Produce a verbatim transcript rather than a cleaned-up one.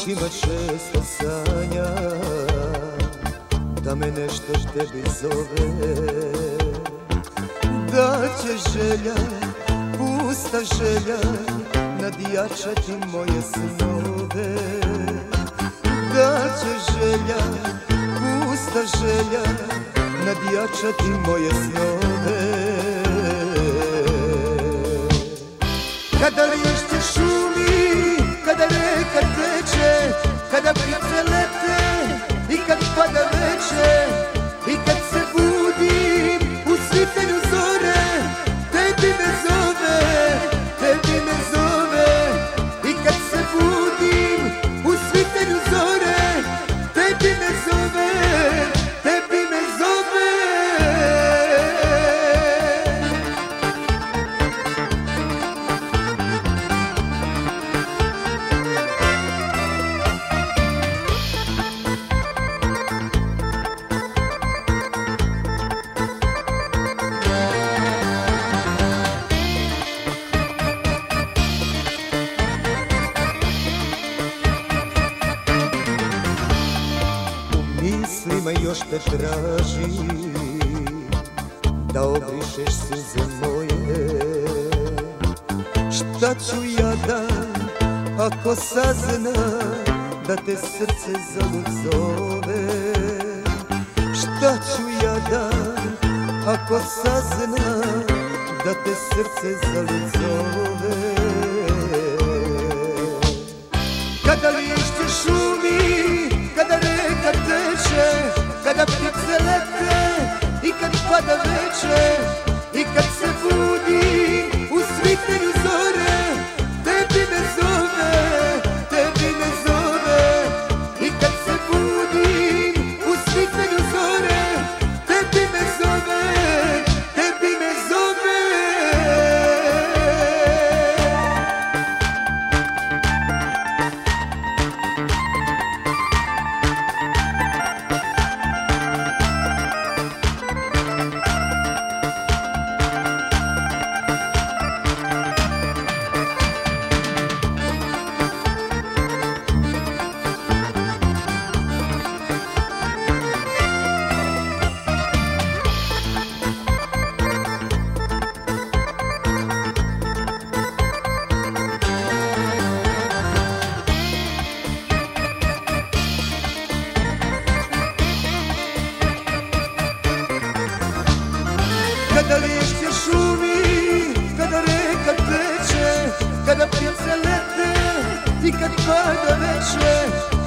noćima često sanjam da me nešto tebi zove, da će želja, pusta želja nadjačati moje snove, da će želja, pusta želja nadjačati moje snove. Kada lišće šumi, kada reka teče, kada ptice lete i kad pada veče, i kad se budim u svitenju zore, tebi me zove, tebi me zove. I kad se budim u svitenju zore, tebi me zove, tebi me zove. Mislima još te traži da obrišeš suze moje. Šta ću ja dan ako saznam da te srce zalud zove? Šta ću ja dan ako saznam da te srce zalud zove? Kada lišće šumi, kada reka teče, kada ptice lete i kad pada veče, i kad se budi u svitenju zore, tebi me zove, tebi me zove. I kad se budi u svitenju zore, tebi me zove, tebi me zove. Kada lišće šumi, kada reka teče, kada ptice lete i kad pada veče,